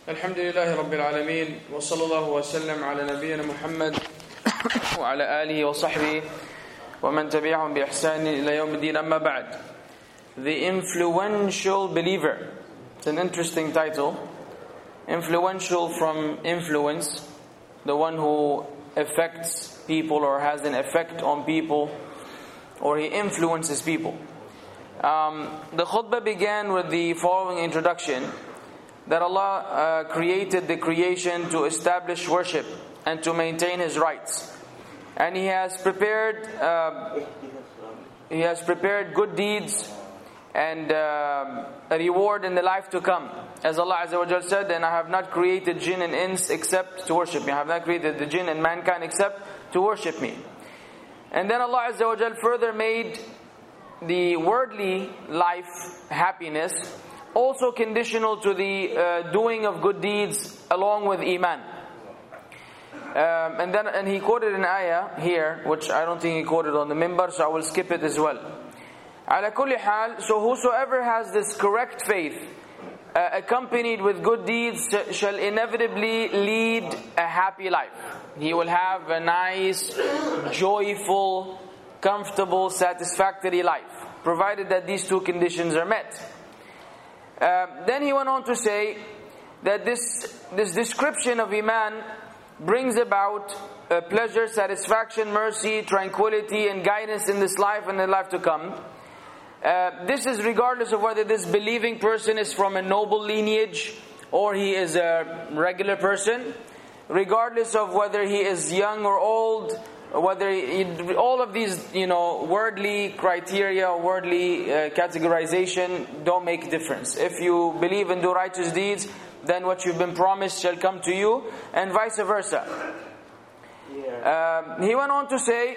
الحمد لله رب العالمين وصلى الله وسلم على نبينا محمد وعلى آله وصحبه ومن تبعهم بإحسان إلى يوم الدين أما بعد. The influential believer. It's an interesting title. Influential from influence, the one who affects people or has an effect on people, or he influences people. The khutbah began with the following introduction: that Allah created the creation to establish worship and to maintain His rights, and He has prepared good deeds and a reward in the life to come. As Allah Azza wa Jal said, "And I have not created jinn and ins except to worship me." I have not created the jinn and mankind except to worship me. And then Allah Azza wa Jal further made the worldly life happiness also conditional to the doing of good deeds along with iman. And he quoted an ayah here, which I don't think he quoted on the minbar, so I will skip it as well. Ala kulli hal, so whosoever has this correct faith accompanied with good deeds shall inevitably lead a happy life. He will have a nice, joyful, comfortable, satisfactory life, provided that these two conditions are met. Then he went on to say that this description of Iman brings about pleasure, satisfaction, mercy, tranquility, and guidance in this life and the life to come. This is regardless of whether this believing person is from a noble lineage or he is a regular person, regardless of whether he is young or old, whether all of these, worldly criteria, worldly categorization don't make a difference. If you believe and do righteous deeds, then what you've been promised shall come to you, and vice versa. He went on to say,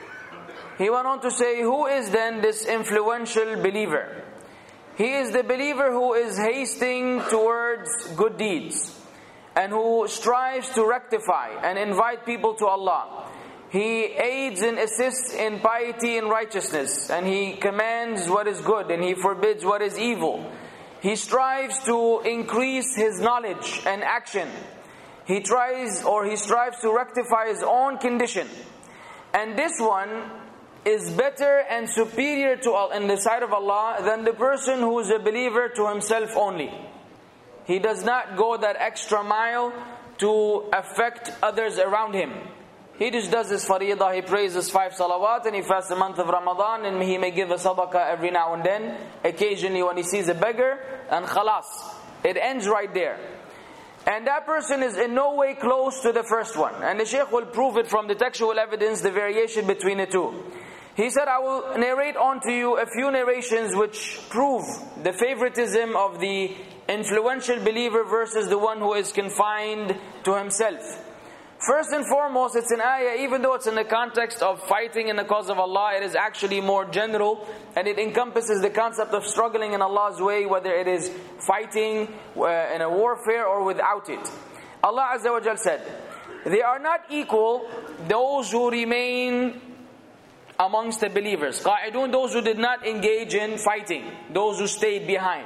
who is then this influential believer? He is the believer who is hasting towards good deeds and who strives to rectify and invite people to Allah. He aids and assists in piety and righteousness, and he commands what is good and he forbids what is evil. He strives to increase his knowledge and action. He strives to rectify his own condition. And this one is better and superior in the sight of Allah than the person who is a believer to himself only. He does not go that extra mile to affect others around him. He just does his faridah, he prays his 5 salawat, and he fasts the month of Ramadan, and he may give a sadaqah every now and then, occasionally when he sees a beggar, and khalas. It ends right there. And that person is in no way close to the first one. And the Shaykh will prove it from the textual evidence, the variation between the two. He said, I will narrate on to you a few narrations which prove the favoritism of the influential believer versus the one who is confined to himself. First and foremost, it's an ayah, even though it's in the context of fighting in the cause of Allah, it is actually more general, and it encompasses the concept of struggling in Allah's way, whether it is fighting in a warfare or without it. Allah Azza wa Jal said, they are not equal those who remain amongst the believers. Qa'idun, those who did not engage in fighting, those who stayed behind.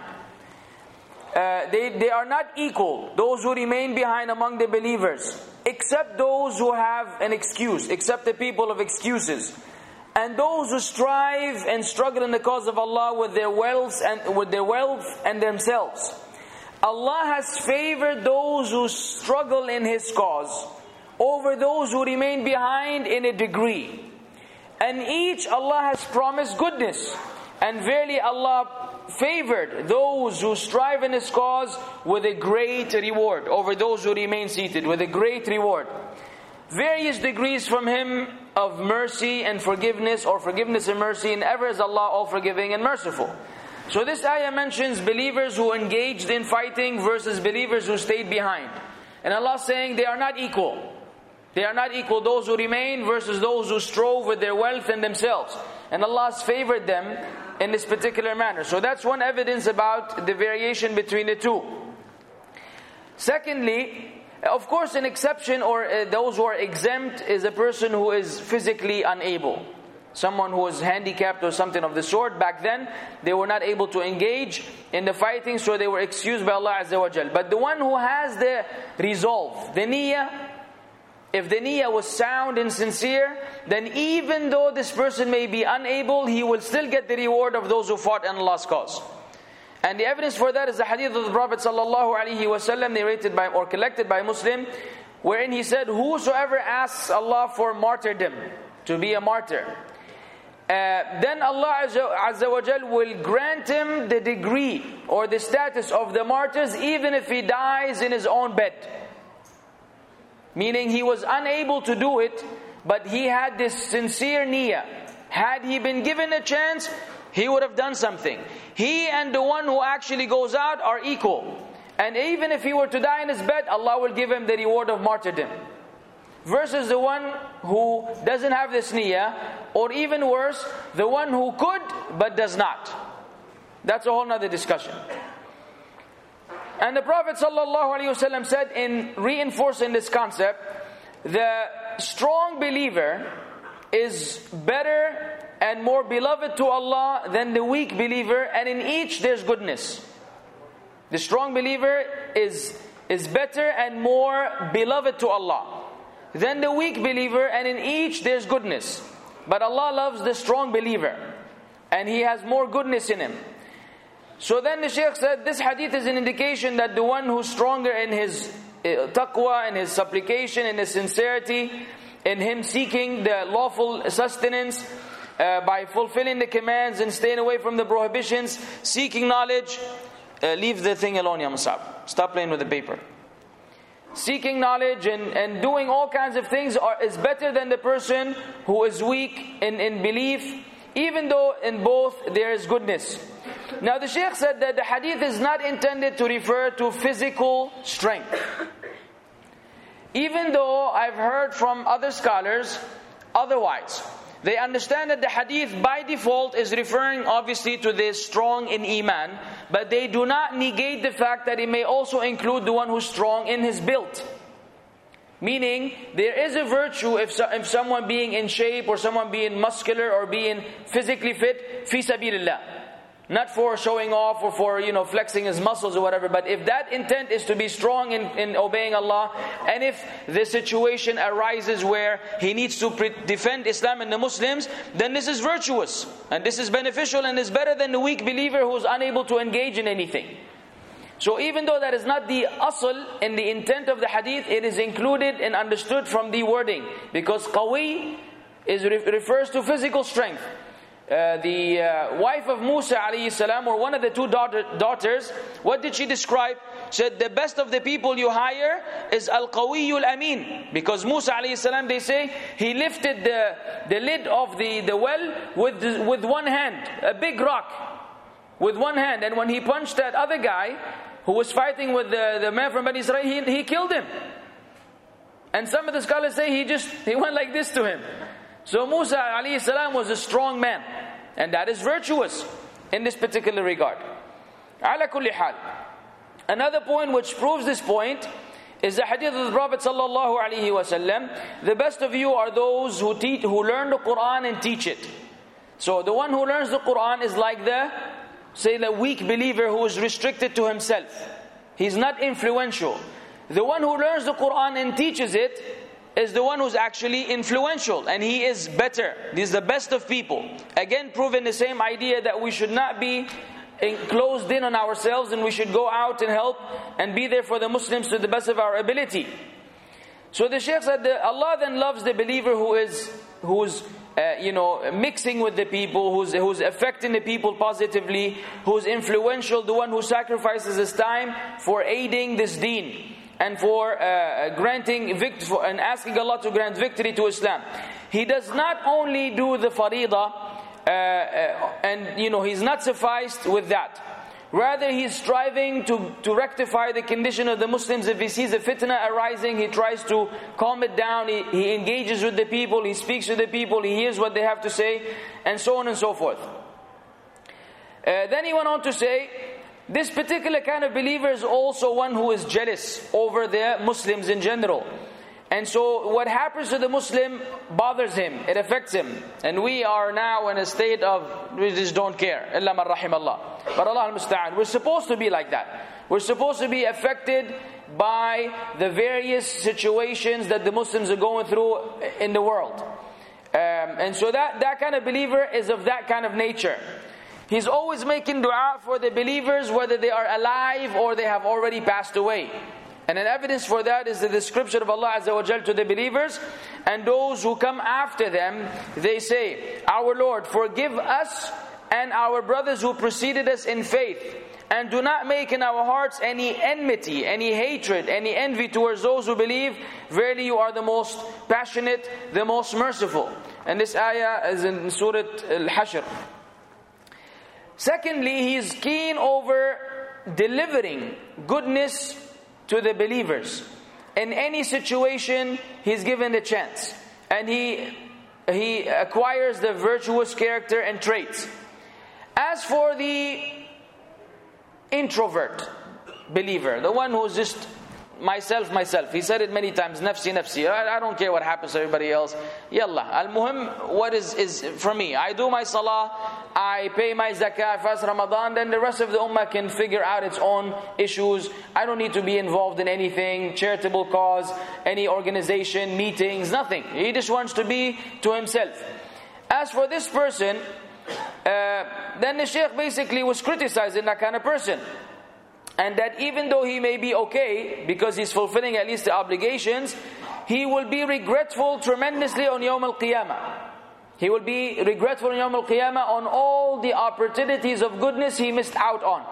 They are not equal, those who remain behind among the believers, except those who have an excuse, except the people of excuses, and those who strive and struggle in the cause of Allah with their wealth and themselves. Allah has favored those who struggle in His cause over those who remain behind in a degree. And each Allah has promised goodness, and verily Allah favored those who strive in His cause with a great reward over those who remain seated, with a great reward. Various degrees from Him of mercy and forgiveness, or forgiveness and mercy, and ever is Allah all forgiving and merciful. So this ayah mentions believers who engaged in fighting versus believers who stayed behind. And Allah is saying they are not equal. They are not equal, those who remain versus those who strove with their wealth and themselves. And Allah has favored them in this particular manner. So that's one evidence about the variation between the two. Secondly, of course, an exception or those who are exempt is a person who is physically unable. someone who was handicapped or something of the sort. Back then, they were not able to engage in the fighting, so they were excused by Allah Azza wa Jal. But the one who has the resolve, the niyyah, if the niyyah was sound and sincere, then even though this person may be unable, he will still get the reward of those who fought in Allah's cause. And the evidence for that is the hadith of the Prophet ﷺ, narrated by or collected by Muslim, wherein he said, whosoever asks Allah for martyrdom, to be a martyr, then Allah Azza wa Jal will grant him the degree or the status of the martyrs, even if he dies in his own bed. Meaning he was unable to do it, but he had this sincere niyyah. Had he been given a chance, he would have done something. He and the one who actually goes out are equal. And even if he were to die in his bed, Allah will give him the reward of martyrdom. Versus the one who doesn't have this niyyah, or even worse, the one who could but does not. That's a whole nother discussion. And the Prophet ﷺ said, in reinforcing this concept, the strong believer is better and more beloved to Allah than the weak believer, and in each there's goodness. The strong believer is better and more beloved to Allah than the weak believer, and in each there's goodness. But Allah loves the strong believer, and He has more goodness in him. So then the Shaykh said, this hadith is an indication that the one who's stronger in his taqwa, in his supplication, in his sincerity, in him seeking the lawful sustenance, by fulfilling the commands and staying away from the prohibitions, seeking knowledge. Leave the thing alone, Ya Musab. Stop playing with the paper. Seeking knowledge and doing all kinds of things is better than the person who is weak in belief, even though in both there is goodness. Now the Shaykh said that the hadith is not intended to refer to physical strength. Even though I've heard from other scholars otherwise. They understand that the hadith by default is referring obviously to the strong in iman, but they do not negate the fact that it may also include the one who's strong in his build. Meaning, there is a virtue if someone being in shape or someone being muscular or being physically fit, fi sabilillah. Not for showing off or for, flexing his muscles or whatever. But if that intent is to be strong in obeying Allah, and if the situation arises where he needs to defend Islam and the Muslims, then this is virtuous. And this is beneficial and is better than the weak believer who is unable to engage in anything. So even though that is not the asl in the intent of the hadith, it is included and understood from the wording. Because qawi refers to physical strength. The wife of Musa alayhi salam, or one of the two daughters, what did she describe? She said, the best of the people you hire is al-qawiyul amin. Because Musa alayhi salam, they say, he lifted the lid of the well with one hand, a big rock, with one hand. And when he punched that other guy, who was fighting with the man from Bani Israel, he killed him. And some of the scholars say he went like this to him. So Musa alayhi salam was a strong man, and that is virtuous in this particular regard. Ala kulli hal. Another point which proves this point is the hadith of the Prophet sallallahu alaihi wasallam. The best of you are those who learn the Quran and teach it. So the one who learns the Quran is like the weak believer who is restricted to himself. He's not influential. The one who learns the Quran and teaches it is the one who's actually influential, and he is better. He's the best of people. Again, proving the same idea that we should not be closed in on ourselves, and we should go out and help and be there for the Muslims to the best of our ability. So the Shaykh said that Allah then loves the believer who's mixing with the people, who's affecting the people positively, who's influential, the one who sacrifices his time for aiding this deen, and for granting victory and asking Allah to grant victory to Islam. He does not only do the faridah, and he's not sufficed with that. Rather, he's striving to rectify the condition of the Muslims. If he sees a fitna arising, he tries to calm it down. He engages with the people, he speaks to the people, he hears what they have to say, and so on and so forth. Then he went on to say, this particular kind of believer is also one who is jealous over the Muslims in general. And so what happens to the Muslim bothers him, it affects him. And we are now in a state of, we just don't care. Illa man rahim Allah. But Allah al-Musta'an. We're supposed to be like that. We're supposed to be affected by the various situations that the Muslims are going through in the world. And so that kind of believer is of that kind of nature. He's always making dua for the believers, whether they are alive or they have already passed away. And an evidence for that is the description of Allah Azza wa Jal to the believers. And those who come after them, they say, Our Lord, forgive us and our brothers who preceded us in faith. And do not make in our hearts any enmity, any hatred, any envy towards those who believe. Verily you are the most passionate, the most merciful. And this ayah is in Surah Al-Hashr. Secondly, he is keen over delivering goodness to the believers. In any situation, he's given the chance. And he acquires the virtuous character and traits. As for the introvert believer, the one who's just myself, he said it many times, nafsi, nafsi, I don't care what happens to everybody else. Yallah, al-muhim, what is for me? I do my salah, I pay my zakah, fast Ramadan, then the rest of the ummah can figure out its own issues. I don't need to be involved in anything, charitable cause, any organization, meetings, nothing. He just wants to be to himself. As for this person, then the Shaykh basically was criticizing that kind of person. And that even though he may be okay, because he's fulfilling at least the obligations, he will be regretful tremendously on Yawm al-Qiyamah. He will be regretful on Yawm al-Qiyamah on all the opportunities of goodness he missed out on.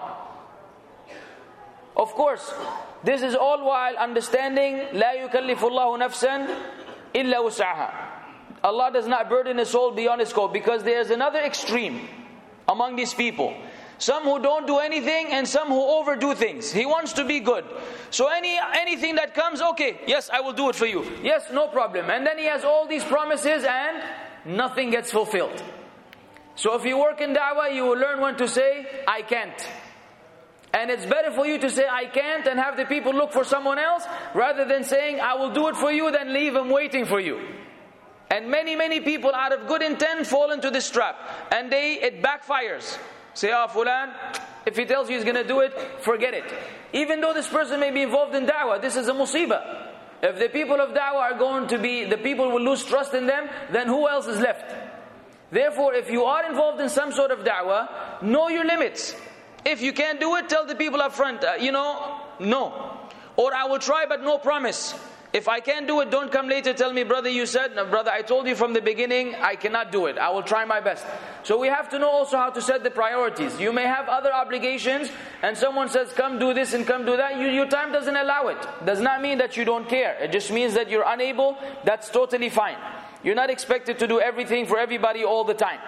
Of course, this is all while understanding, لَا يُكَلِّفُ اللَّهُ نَفْسًا إِلَّا وُسْعَهَا. Allah does not burden a soul beyond its scope, because there is another extreme among these people. Some who don't do anything and some who overdo things. He wants to be good. So anything that comes, okay, yes, I will do it for you. Yes, no problem. And then he has all these promises and nothing gets fulfilled. So if you work in da'wah, you will learn when to say, I can't. And it's better for you to say, I can't, and have the people look for someone else, rather than saying, I will do it for you, then leave them waiting for you. And many people out of good intent fall into this trap. And it backfires. Say, Fulan, if he tells you he's going to do it, forget it. Even though this person may be involved in da'wah, this is a musibah. If the people of da'wah are going to be, the people will lose trust in them, then who else is left? Therefore, if you are involved in some sort of da'wah, know your limits. If you can't do it, tell the people up front, no. Or I will try but no promise. If I can't do it, don't come later, tell me, brother, you said, no, brother, I told you from the beginning, I cannot do it. I will try my best. So we have to know also how to set the priorities. You may have other obligations, and someone says, come do this and come do that. Your time doesn't allow it. Does not mean that you don't care. It just means that you're unable. That's totally fine. You're not expected to do everything for everybody all the time.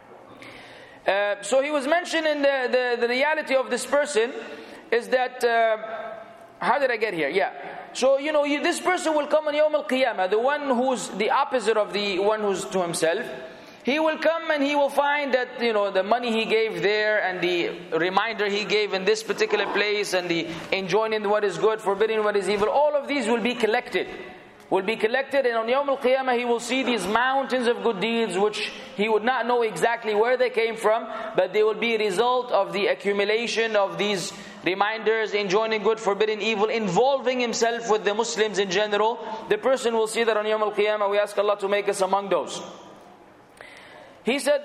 So he was mentioning the reality of this person is that, how did I get here? Yeah. So, this person will come on Yawm al-Qiyamah, the one who's the opposite of the one who's to himself. He will come and he will find that, the money he gave there and the reminder he gave in this particular place and the enjoining what is good, forbidding what is evil, all of these will be collected. And on Yawm al-Qiyamah he will see these mountains of good deeds which he would not know exactly where they came from, but they will be a result of the accumulation of these reminders, enjoining good, forbidding evil, involving himself with the Muslims in general. The person will see that on Yawm al-Qiyamah. We ask Allah to make us among those. He said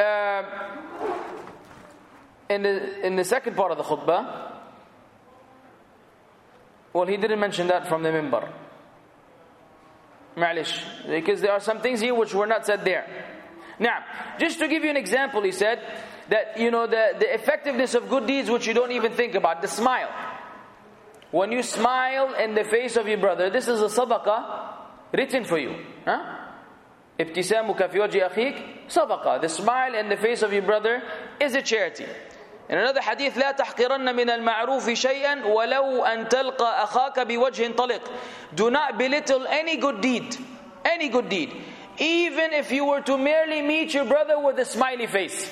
in the second part of the khutbah, well, he didn't mention that from the minbar. Ma'lish, because there are some things here which were not said there. Now, just to give you an example, he said that, the effectiveness of good deeds which you don't even think about, the smile. When you smile in the face of your brother, this is a sadaqah written for you. Ibtisamuka fi wajhi akhik sadaqah. The smile in the face of your brother is a charity. In another hadith, لا تحقرن من المعروف شيئا ولو أن تلقى أخاك بوجه طلق. Do not belittle any good deed. Any good deed. Even if you were to merely meet your brother with a smiley face.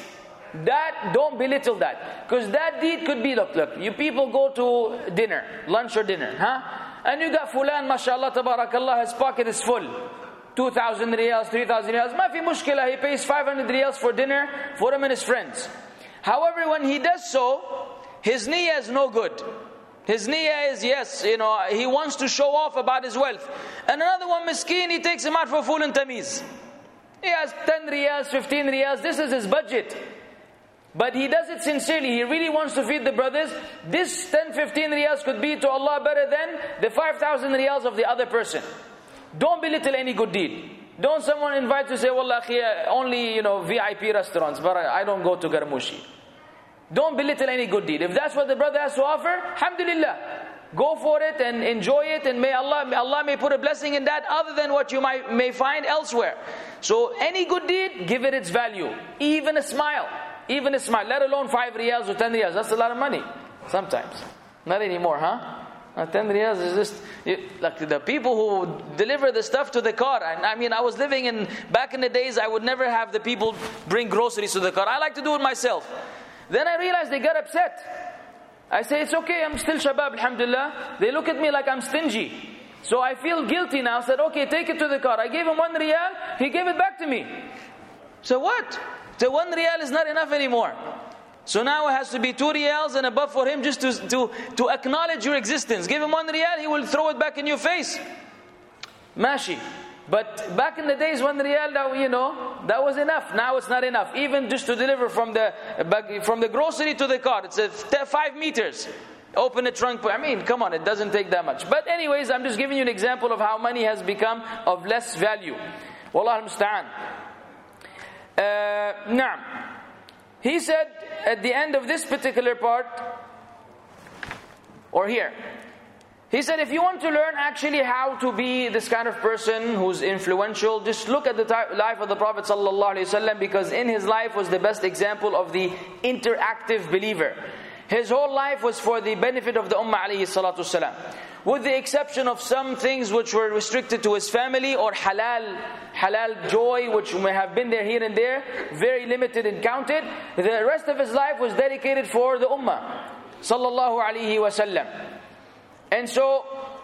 That, don't belittle that. Because that deed could be, look, you people go to dinner, lunch or dinner, and you got fulan, mashallah, tabarakallah, his pocket is full. 2,000 riyals, 3,000 riyals. Ma fi mushkila, he pays 500 riyals for dinner for him and his friends. However, when he does so, his niyyah is no good. His niyyah is, yes, he wants to show off about his wealth. And another one, miskeen, he takes him out for fool and tamiz. He has 10 riyals, 15 riyals, this is his budget. But he does it sincerely, he really wants to feed the brothers. This 10, 15 riyals could be to Allah better than the 5,000 riyals of the other person. Don't belittle any good deed. Don't someone invite you to say, Wallah, only VIP restaurants, but I don't go to Garmushi. Don't belittle any good deed. If that's what the brother has to offer, alhamdulillah, go for it and enjoy it, and may Allah may put a blessing in that other than what you may find elsewhere. So any good deed, give it its value. Even a smile, let alone 5 riyals or 10 riyals. That's a lot of money sometimes. Not anymore, 10 riyals is just, like the people who deliver the stuff to the car. I mean, I was living back in the days, I would never have the people bring groceries to the car. I like to do it myself. Then I realized they got upset. I say, it's okay, I'm still shabab, alhamdulillah. They look at me like I'm stingy. So I feel guilty now. I said, okay, take it to the car. I gave him 1 riyal, he gave it back to me. So what? The 1 riyal is not enough anymore. So now it has to be 2 riyals and above for him just to acknowledge your existence. Give him 1 riyal, he will throw it back in your face. Mashi. But back in the days, 1 riyal, that was enough. Now it's not enough. Even just to deliver from the grocery to the car, it's 5 meters. Open the trunk. I mean, come on, it doesn't take that much. But anyways, I'm just giving you an example of how money has become of less value. Wallahu al-musta'an. Naam. He said at the end of this particular part, or here, he said, if you want to learn actually how to be this kind of person who's influential, just look at the life of the Prophet ﷺ, because in his life was the best example of the interactive believer. His whole life was for the benefit of the Ummah ﷺ. With the exception of some things which were restricted to his family, or halal joy, which may have been there here and there, very limited and counted. The rest of his life was dedicated for the Ummah sallallahu alaihi wasallam. And so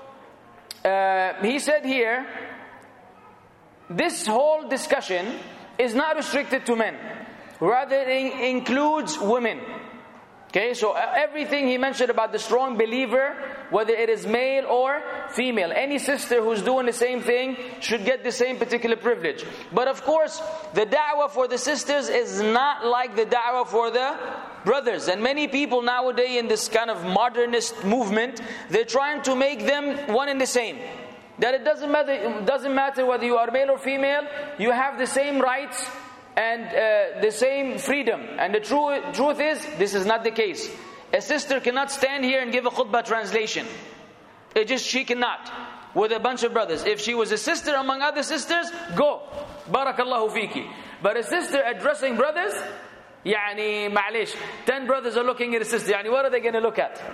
he said here, this whole discussion is not restricted to men, rather it includes women. Okay, so everything he mentioned about the strong believer, whether it is male or female, any sister who's doing the same thing should get the same particular privilege. But of course, the da'wah for the sisters is not like the da'wah for the brothers. And many people nowadays in this kind of modernist movement, they're trying to make them one and the same. That it doesn't matter whether you are male or female, you have the same rights and the same freedom. And the truth is, this is not the case. A sister cannot stand here and give a khutbah translation. She cannot. With a bunch of brothers. If she was a sister among other sisters, go. Barakallahu fiki. But a sister addressing brothers, ma'alish. 10 brothers are looking at a sister. What are they going to look at?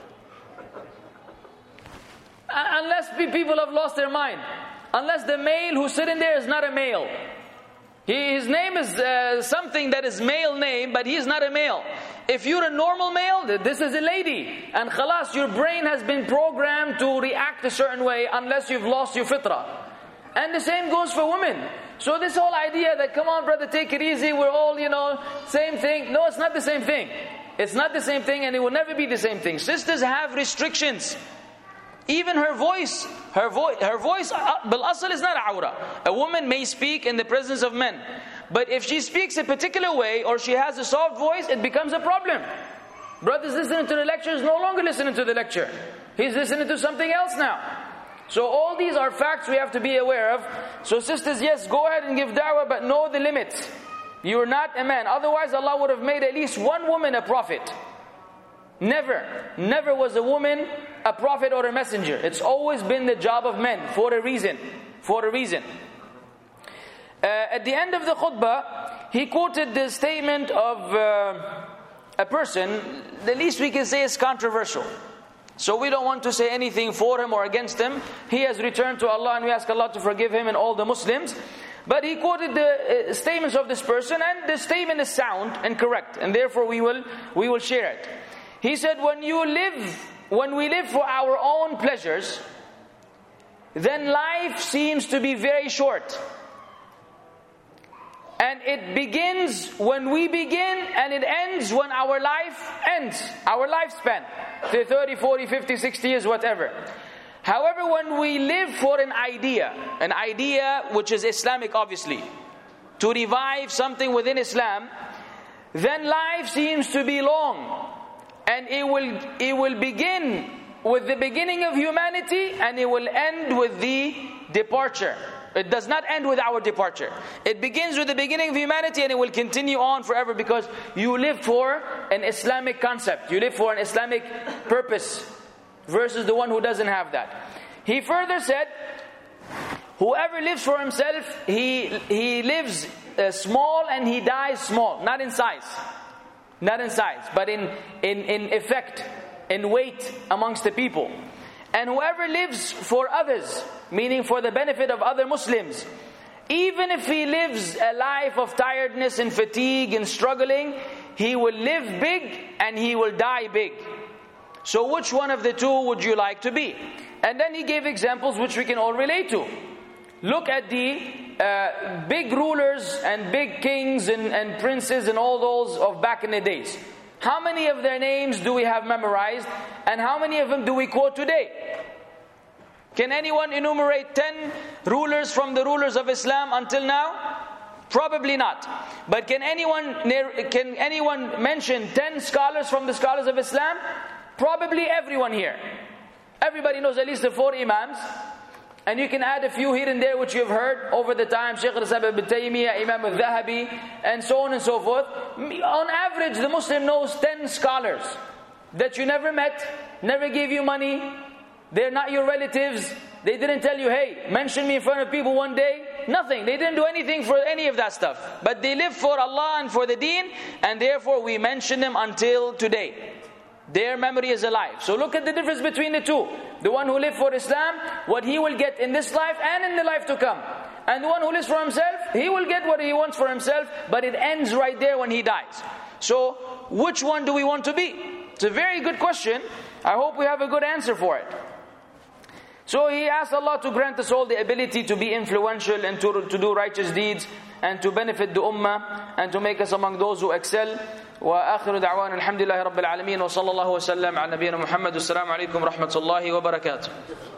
Unless people have lost their mind. Unless the male who's sitting there is not a male. His name is something that is male name, but he is not a male. If you're a normal male, this is a lady. And khalas, your brain has been programmed to react a certain way unless you've lost your fitrah. And the same goes for women. So this whole idea that, come on brother, take it easy, we're all, same thing. No, it's not the same thing. It's not the same thing, and it will never be the same thing. Sisters have restrictions. Even her voice, bil asl is not awra. A woman may speak in the presence of men, but if she speaks a particular way or she has a soft voice, it becomes a problem. Brothers listening to the lecture is no longer listening to the lecture. He's listening to something else now. So all these are facts we have to be aware of. So sisters, yes, go ahead and give da'wah, but know the limits. You are not a man. Otherwise Allah would have made at least one woman a prophet. Never was a woman a prophet or a messenger. It's always been the job of men for a reason. At the end of the khutbah, he quoted the statement of a person, the least we can say is controversial. So we don't want to say anything for him or against him. He has returned to Allah, and we ask Allah to forgive him and all the Muslims. But he quoted the statements of this person, and the statement is sound and correct, and therefore we will share it. He said, when we live for our own pleasures, then life seems to be very short. And it begins when we begin, and it ends when our life ends, our lifespan, 30, 40, 50, 60 years, whatever. However, when we live for an idea which is Islamic obviously, to revive something within Islam, then life seems to be long. And it will begin with the beginning of humanity, and it will end with the departure. It does not end with our departure. It begins with the beginning of humanity, and it will continue on forever, because you live for an Islamic concept. You live for an Islamic purpose, versus the one who doesn't have that. He further said, whoever lives for himself, he lives small and he dies small. Not in size, but in effect, in weight amongst the people. And whoever lives for others, meaning for the benefit of other Muslims, even if he lives a life of tiredness and fatigue and struggling, he will live big and he will die big. So which one of the two would you like to be? And then he gave examples which we can all relate to. Look at the big rulers and big kings and princes and all those of back in the days. How many of their names do we have memorized? And how many of them do we quote today? Can anyone enumerate 10 rulers from the rulers of Islam until now? Probably not. But can anyone mention 10 scholars from the scholars of Islam? Probably everyone here. Everybody knows at least the 4 Imams. And you can add a few here and there which you've heard over the time. Shaykh al-Islam ibn Taymiyyah, Imam al-Dhahabi, and so on and so forth. On average, the Muslim knows 10 scholars that you never met, never gave you money. They're not your relatives. They didn't tell you, hey, mention me in front of people one day. Nothing. They didn't do anything for any of that stuff. But they live for Allah and for the deen, and therefore we mention them until today. Their memory is alive. So look at the difference between the two. The one who lives for Islam, what he will get in this life and in the life to come. And the one who lives for himself, he will get what he wants for himself, but it ends right there when he dies. So which one do we want to be? It's a very good question. I hope we have a good answer for it. So he asked Allah to grant us all the ability to be influential and to do righteous deeds and to benefit the ummah and to make us among those who excel. وآخر دعوانا الحمد لله رب العالمين وصلى الله وسلم على نبينا محمد والسلام عليكم ورحمة الله وبركاته.